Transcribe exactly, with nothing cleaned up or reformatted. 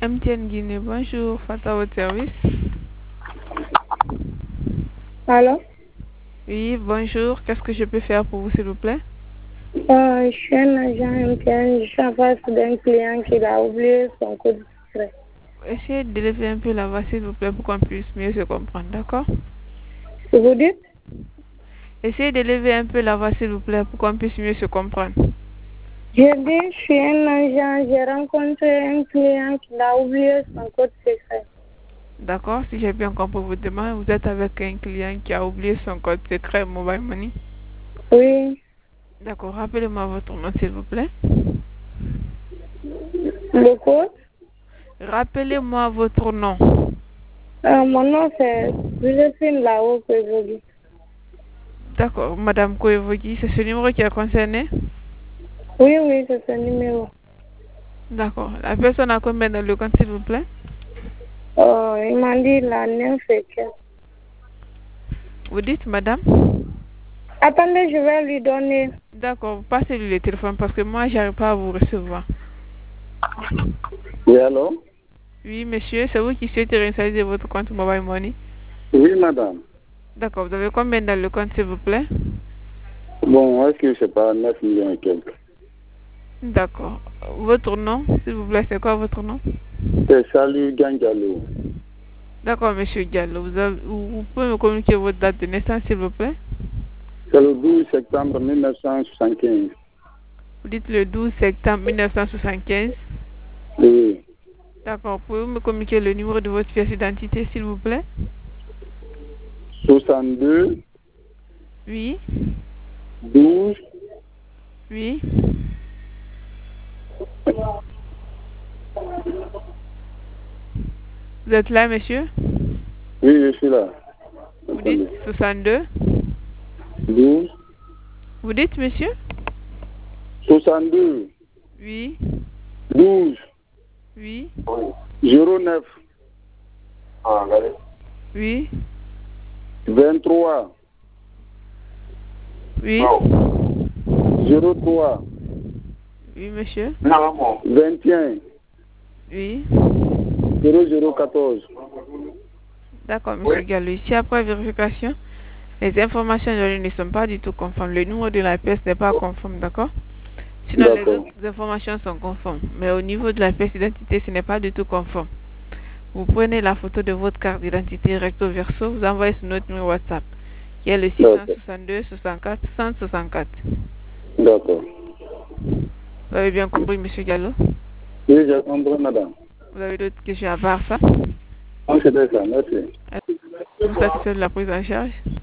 M T N Guinée, bonjour, Fata à votre service. Allô? Oui, bonjour, qu'est-ce que je peux faire pour vous, s'il vous plaît? Euh, je suis un agent M T N, je suis en face d'un client qui a oublié son code secret. Essayez d'élever un peu la voix, s'il vous plaît, pour qu'on puisse mieux se comprendre, d'accord? Vous dites? Essayez d'élever un peu la voix, s'il vous plaît, pour qu'on puisse mieux se comprendre. J'ai dit, je suis un agent, j'ai rencontré un client qui a oublié son code secret. D'accord, si j'ai bien compris votre demande, vous êtes avec un client qui a oublié son code secret Mobile Money. Oui. D'accord, rappelez-moi votre nom, s'il vous plaît. Le code? Rappelez-moi votre nom. Euh, mon nom c'est Joséphine Lao Kwezogi. D'accord, Madame Koevogi, c'est ce numéro qui est concerné? Oui, oui, c'est ce numéro. D'accord, la personne a combien dans le compte, s'il vous plaît? Euh, il m'a dit la neuf et quelques. Vous dites, madame? Attendez, je vais lui donner. D'accord, passez-lui le téléphone parce que moi, j'arrive pas à vous recevoir. Oui, allô? Oui, monsieur, c'est vous qui souhaitez réinitialiser votre compte Mobile Money? Oui, madame. D'accord, vous avez combien dans le compte, s'il vous plaît? Bon, est-ce que je sais pas, neuf millions et quelques? D'accord. Votre nom, s'il vous plaît, c'est quoi votre nom? C'est Salut Gandialo. D'accord, monsieur Diallo. Vous, avez, vous, vous pouvez me communiquer votre date de naissance, s'il vous plaît? C'est le douze septembre mille neuf cent soixante-quinze. Vous dites le douze septembre mille neuf cent soixante-quinze? Oui. D'accord. Pouvez-vous me communiquer le numéro de votre pièce d'identité, s'il vous plaît? soixante-deux. Oui. douze. Oui. Vous êtes là, monsieur? Oui, je suis là. Vous dites soixante-deux? douze. Vous dites, monsieur? soixante-deux. Oui. douze. Oui. zéro neuf. Oui. vingt-trois. Oui. zéro trois. Oui, monsieur. vingt et un. Oui. zéro zéro quatorze. D'accord, monsieur Gallo. Ici, après vérification, les informations données ne sont pas du tout conformes. Le numéro de la pièce n'est pas conforme, d'accord? Sinon, les autres informations sont conformes. Mais au niveau de la pièce d'identité, ce n'est pas du tout conforme. Vous prenez la photo de votre carte d'identité recto verso, vous envoyez sur notre numéro WhatsApp, qui est le six cent soixante-deux soixante-quatre cent soixante-quatre. D'accord. Vous avez bien compris, monsieur Gallo? Oui, j'ai compris, madame. Vous avez d'autres questions à part ça? Non, c'était ça, merci. Vous satisfait de la prise en charge?